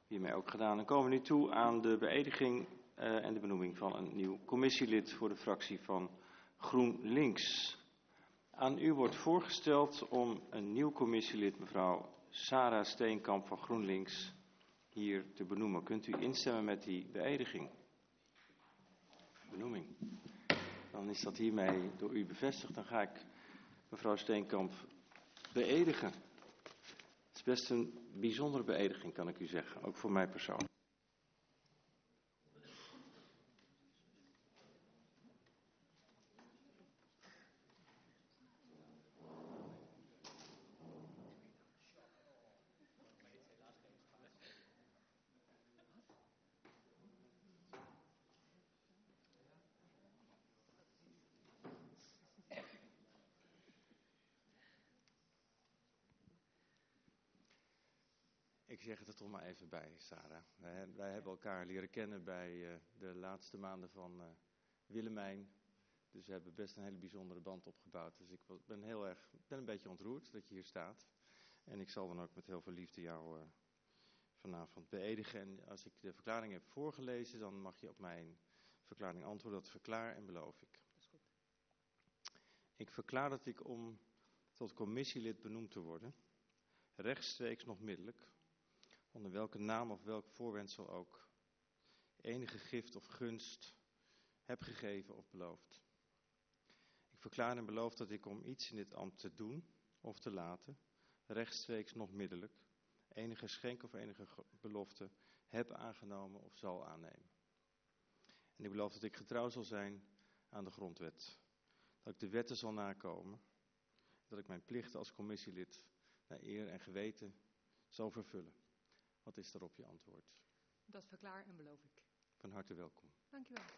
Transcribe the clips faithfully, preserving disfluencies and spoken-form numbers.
hiermee ook gedaan. Dan komen we nu toe aan de beëdiging uh, en de benoeming van een nieuw commissielid voor de fractie van GroenLinks. Aan u wordt voorgesteld om een nieuw commissielid, mevrouw Sarah Steenkamp van GroenLinks, hier te benoemen. Kunt u instemmen met die beëdiging? Benoeming. Dan is dat hiermee door u bevestigd. Dan ga ik mevrouw Steenkamp beëdigen. Het is best een bijzondere beëdiging, kan ik u zeggen, ook voor mij persoonlijk. Ik zeg het er toch maar even bij, Sarah. Wij, wij hebben elkaar leren kennen bij uh, de laatste maanden van uh, Willemijn. Dus we hebben best een hele bijzondere band opgebouwd. Dus ik ben heel erg, ben een beetje ontroerd dat je hier staat. En ik zal dan ook met heel veel liefde jou uh, vanavond beëdigen. En als ik de verklaring heb voorgelezen, dan mag je op mijn verklaring antwoorden. Dat verklaar en beloof ik. Dat is goed. Ik verklaar dat ik om tot commissielid benoemd te worden, rechtstreeks nog middelijk, onder welke naam of welk voorwendsel ook, enige gift of gunst heb gegeven of beloofd. Ik verklaar en beloof dat ik om iets in dit ambt te doen of te laten, rechtstreeks nog middelijk, enige geschenk of enige belofte heb aangenomen of zal aannemen. En ik beloof dat ik getrouw zal zijn aan de grondwet, dat ik de wetten zal nakomen, dat ik mijn plichten als commissielid naar eer en geweten zal vervullen. Wat is daarop je antwoord? Dat verklaar en beloof ik. Van harte welkom. Dank u wel.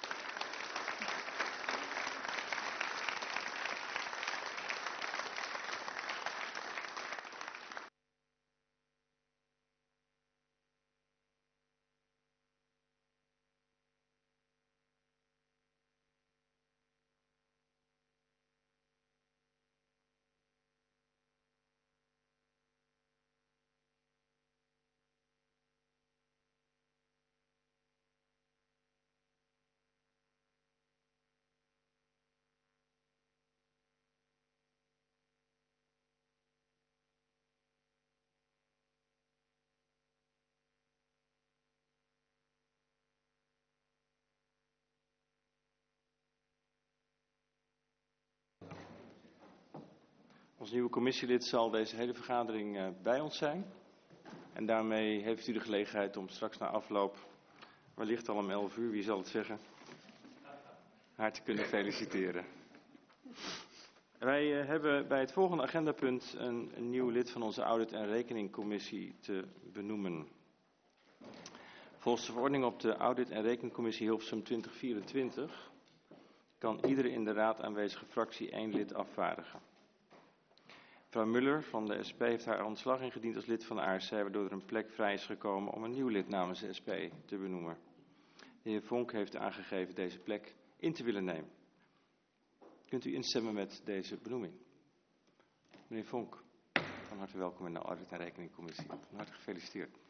Ons nieuwe commissielid zal deze hele vergadering uh, bij ons zijn. En daarmee heeft u de gelegenheid om straks na afloop, wellicht al om elf uur, wie zal het zeggen, haar te kunnen feliciteren. Wij uh, hebben bij het volgende agendapunt een, een nieuw lid van onze audit- en rekeningcommissie te benoemen. Volgens de verordening op de audit- en rekeningcommissie Hilversum twintig vierentwintig kan iedere in de raad aanwezige fractie één lid afvaardigen. Mevrouw Muller van de S P heeft haar ontslag ingediend als lid van de A R C, waardoor er een plek vrij is gekomen om een nieuw lid namens de S P te benoemen. De heer Vonk heeft aangegeven deze plek in te willen nemen. Kunt u instemmen met deze benoeming? Meneer Vonk, van harte welkom in de Audit- en Rekeningcommissie. Van harte gefeliciteerd.